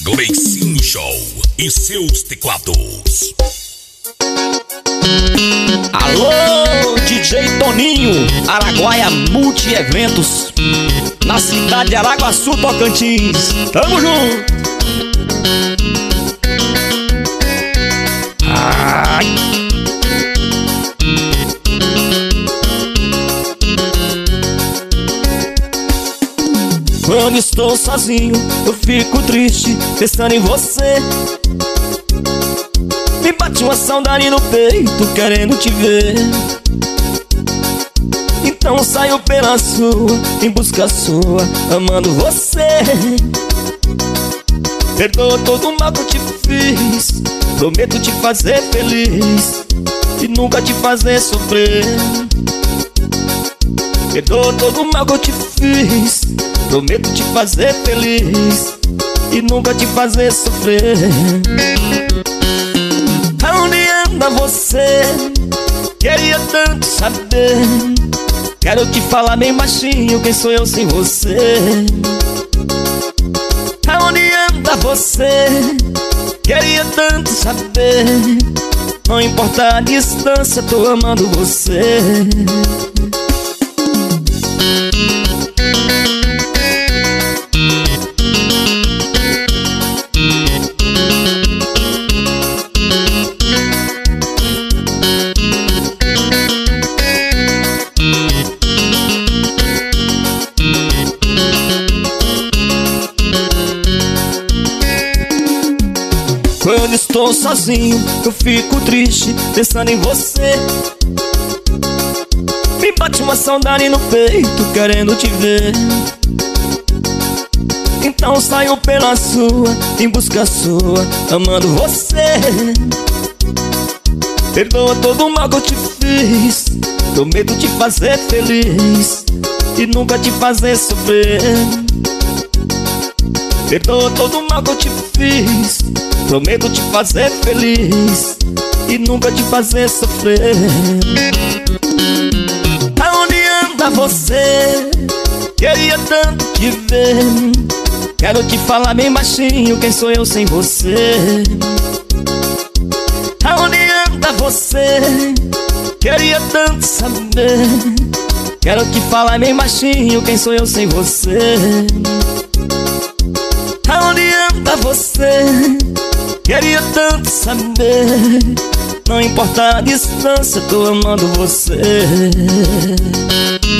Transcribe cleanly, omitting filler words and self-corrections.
do Beicinho Show e seus teclados. Alô, DJ Toninho, Araguaia Multi-Eventos, na cidade de Araguaçu, Tocantins. Tamo junto! Ai. Quando estou sozinho, eu fico triste, pensando em você. Me bate uma saudade no peito, querendo te ver. Então saio pela sua, em busca sua, amando você. Perdoa todo o mal que eu te fiz, prometo te fazer feliz e nunca te fazer sofrer. Perdoa todo o mal que eu te fiz, prometo te fazer feliz e nunca te fazer sofrer. Aonde anda você? Queria tanto saber. Quero te falar bem baixinho, quem sou eu sem você? Aonde anda você? Queria tanto saber. Não importa a distância, tô amando você. Quando estou sozinho, eu fico triste, pensando em você. Me bate uma saudade no peito, querendo te ver. Então saio pela sua, em busca sua, amando você. Perdoa todo o mal que eu te fiz, prometo te fazer feliz e nunca te fazer sofrer. Perdoa todo o mal que eu te fiz, prometo te fazer feliz e nunca te fazer sofrer. Aonde anda você? Queria tanto te ver. Quero te falar bem baixinho, quem sou eu sem você? Aonde anda você? Queria tanto saber. Quero te falar bem baixinho, quem sou eu sem você? Aonde anda você? Queria tanto saber. Não importa a distância, tô amando você.